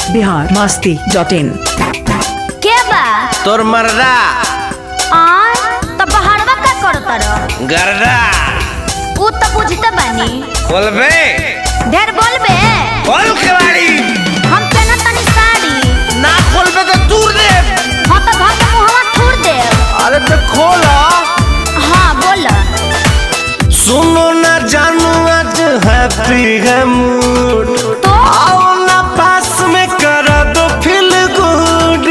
biharmasti.in के बा तोर मर्दा तब बहारवा का करतर गर्दा उ त बुझते बानी खोलबे ढेर बोलबे खोल केवाड़ी हम केना तनी साड़ी ना खोलबे तो दूर दे हां त भाग मुहवा थूर दे अरे तो खोला हां बोल सुनो ना जानू आज हैप्पी है मूड तो आओ ना पास में करा दो फील गुड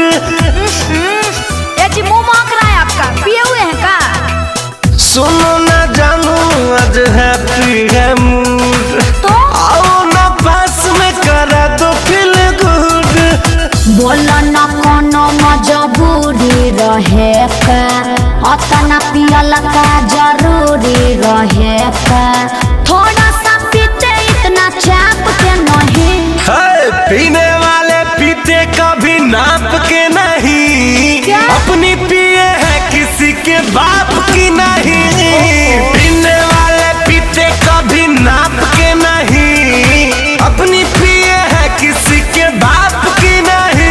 ए जी मुंह महक रहा है आपका पिए हुए हैं का सुनो ना जानू आज हैप्पी है मूड तो आओ ना पास में करा दो फील गुड बोल ना कोनो मजबूरी रहे का अतना पियल का जरूरी रहे का थोड़ा सा पीते इतना चाप के नहीं है पीने वाले पीते कभी नाप के नहीं क्या? अपनी पिए है किसी के बाप की नहीं पीने वाले पीते कभी नाप के नहीं अपनी पिए है किसी के बाप की नहीं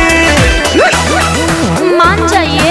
मान जाइए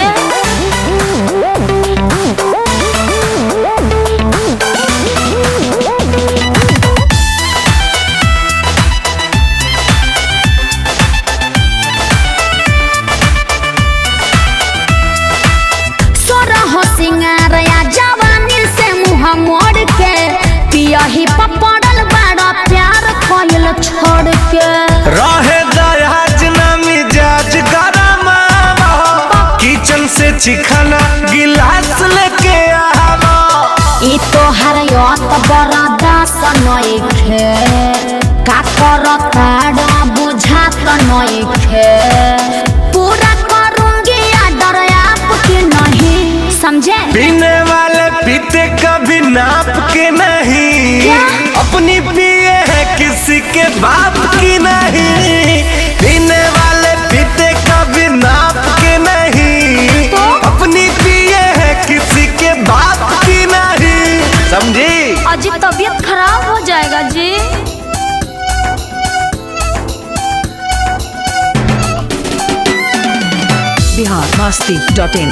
सिंगार या जवानी से मुँह मोड़ के पिया ही पपड़ल बड़ा प्यार खोल छोड़ के रहे दयाज ना मिजाज गरम किचन से चिखाना गिलास लेके आवा ई तो हर योत बड़ा दास नइखे का करता बुझात नइखे पूरा करूंगी आर्डर आपके नहीं समझे पीने वाले पीते कभी नाप के नहीं क्या? अपनी पिए है किसी के बाप की नहीं पीने वाले पीते कभी नाप के नहीं तो? अपनी पिए है किसी के बाप की नहीं समझी अजी तबीयत खराब हो जाएगा जी biharmasti.in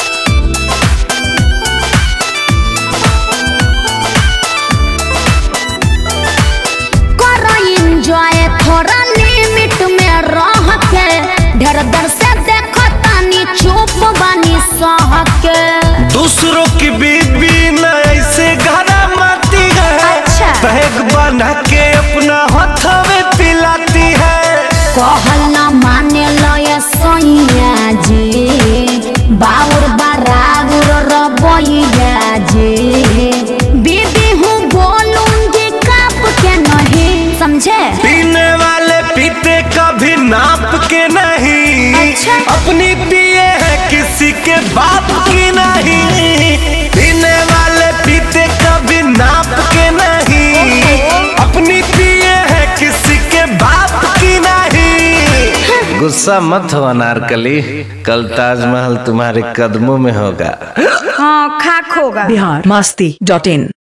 एंजॉय थोड़ा लिमिट में रह के ढेर दर से देखो तानी चुप बानी सह के दूसरों की बीबी न ऐसे घरा माती है अच्छा। बैग बना के अपना हथवे पिलाती है कहल न माने लो ये सैया जी बाउर बराबर रबैया जी बीबी हूँ बोलूंगी काप के नहीं समझे पीने वाले पीते कभी नाप के नहीं अच्छा। अपनी पिए है किसी के बाप की नहीं पीने वाले पीते कभी नाप के नहीं अपनी पिए है किसी के बाप की नहीं गुस्सा मत हो अनारकली कल ताजमहल तुम्हारे कदमों में होगा हाँ खाक होगा biharmasti.in